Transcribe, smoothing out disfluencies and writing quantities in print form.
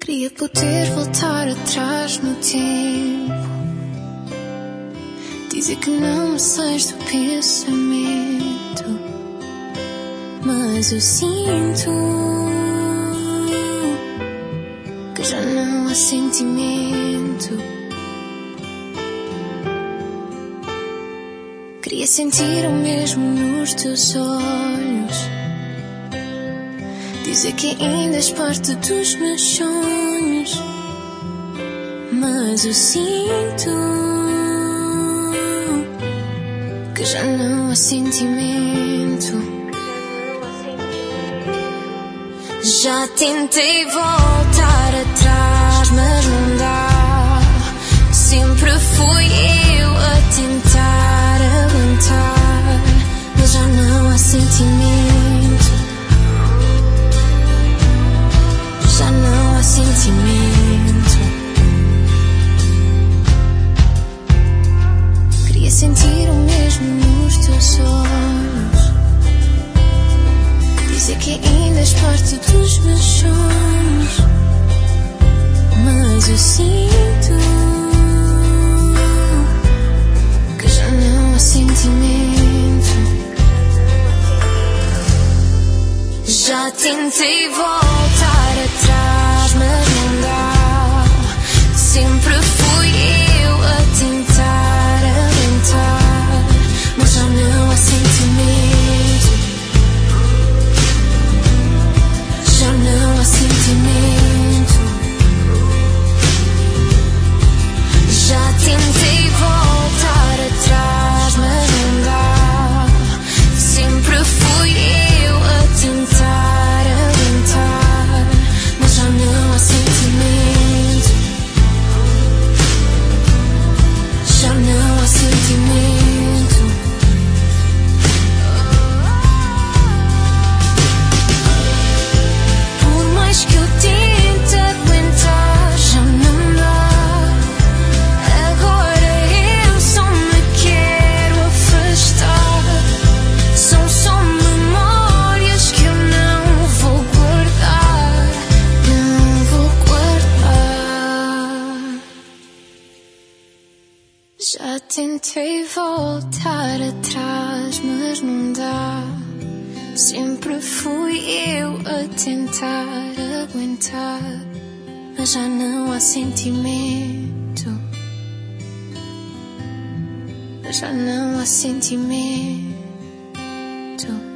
Queria poder voltar atrás no tempo, dizer que não me sais do pensamento, mas eu sinto que já não há sentimento. Queria sentir o mesmo nos teus olhos, dizer que ainda és parte dos meus sonhos, mas eu sinto que já não há sentimento. Já tentei voltar atrás, mas não dá. Sempre fui eu a tentar aguentar, mas já não há sentimento. Já não há sentimento. Queria sentir o mesmo nos teus olhos, dizer que ainda és parte dos meus sonhos, mas eu sinto que já não há sentimento. Já tentei voltar atrás, mas não dá. Sempre fui eu a tentar aguentar, mas já não há sentimento. Já não há sentimento. Já tentei voltar atrás, mas não dá. Sempre fui eu a tentar aguentar, mas já não há sentimento. Já não há sentimento. Por mais que eu tente aguentar, já não dá. Agora eu só me quero afastar. São só memórias que eu não vou guardar. Não vou guardar. Já tentei voltar atrás, mas não dá. Sempre fui eu a tentar aguentar, mas já não há sentimento. Mas já não há sentimento.